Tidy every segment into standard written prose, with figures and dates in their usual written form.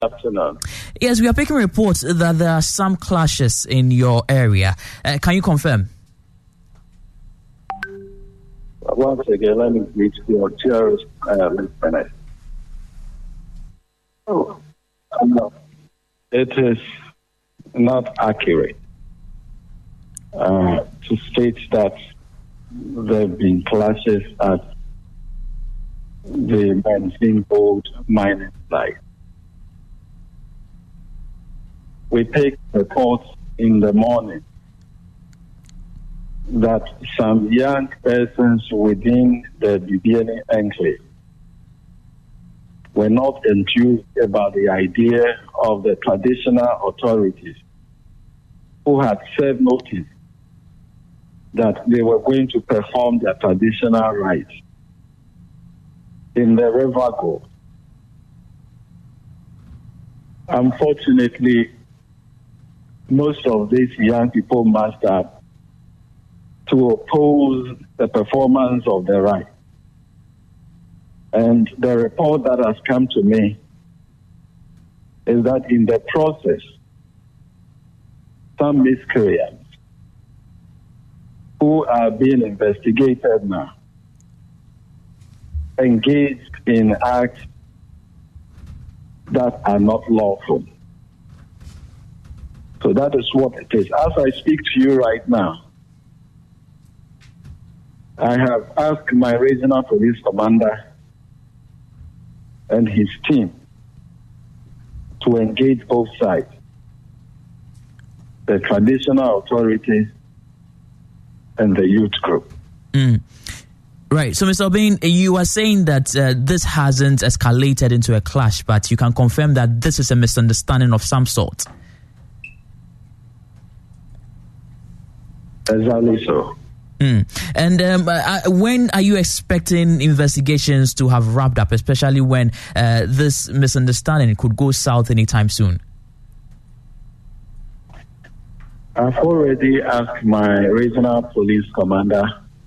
afternoon. Yes, we are picking reports that there are some clashes in your area. Can you confirm? Once again, let me greet your dearest listeners. No, it is not accurate to state that there have been clashes at the Benzene Gold mining site. We take reports in the morning that some young persons within the Bibiani enclave were not enthused about the idea of the traditional authorities who had served notice that they were going to perform their traditional rites in the River Gold. Unfortunately, most of these young people must have to oppose the performance of the rite. And the report that has come to me is that in the process, some miscreants who are being investigated now engaged in acts that are not lawful. So that is what it is. As I speak to you right now, I have asked my regional police commander and his team to engage both sides, the traditional authorities and the youth group. Right. So, Mr. Obeng, you are saying that this hasn't escalated into a clash, but you can confirm that this is a misunderstanding of some sort. Exactly so. And when are you expecting investigations to have wrapped up, especially when this misunderstanding could go south anytime soon? I've already asked my regional police commander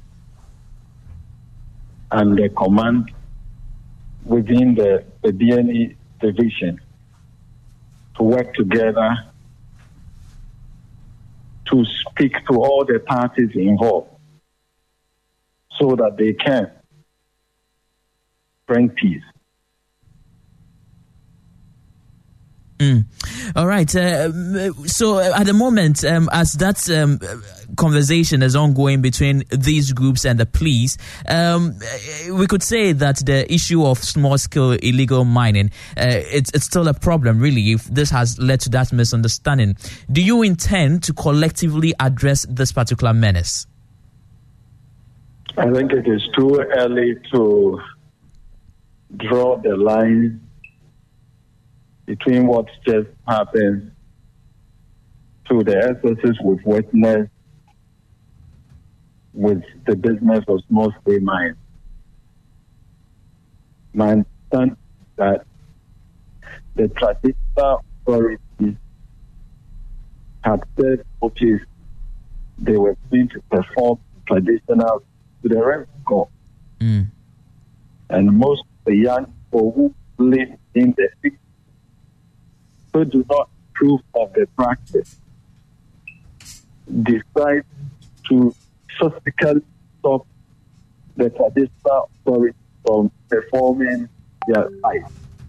and the command within the BNE division to work together to speak to all the parties involved so that they can bring peace. All right. So at the moment, as that conversation is ongoing between these groups and the police, we could say that the issue of small-scale illegal mining, it's still a problem, really, if this has led to that misunderstanding. Do you intend to collectively address this particular menace? I think it is too early to draw the line between what just happened to the excesses we've witnessed with the business of small-scale mining. My understanding is that the traditional authorities had said, okay, they were going to perform traditional to the rest of God. And most of the young people who live in the city who do not approve of the practice decide to physically stop the traditional authority from performing their rites.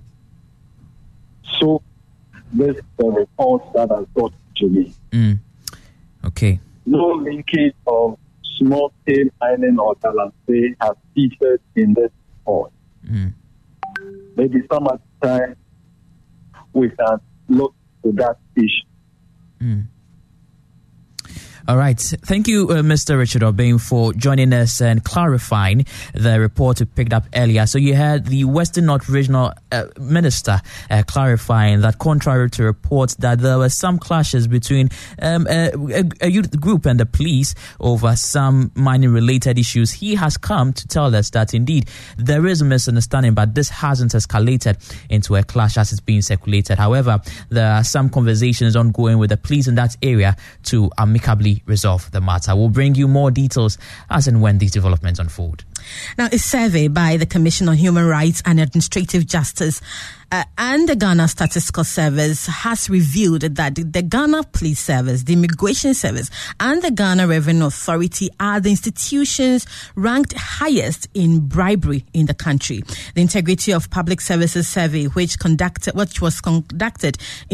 So this is the report that has got to me. Okay. No linkage of small-scale mining or galamsey has featured in this report. Maybe some other time we can look to that issue. All right. Thank you, Mr. Richard Obeng, for joining us and clarifying the report we picked up earlier. So you heard the Western North Regional Minister clarifying that contrary to reports that there were some clashes between a youth group and the police over some mining-related issues, he has come to tell us that indeed there is a misunderstanding, but this hasn't escalated into a clash as it's being circulated. However, there are some conversations ongoing with the police in that area to amicably fully resolve the matter. We'll bring you more details as and when these developments unfold. Now, a survey by the Commission on Human Rights and Administrative Justice and the Ghana Statistical Service has revealed that the Ghana Police Service, the Immigration Service, and the Ghana Revenue Authority are the institutions ranked highest in bribery in the country. The Integrity of Public Services Survey, which was conducted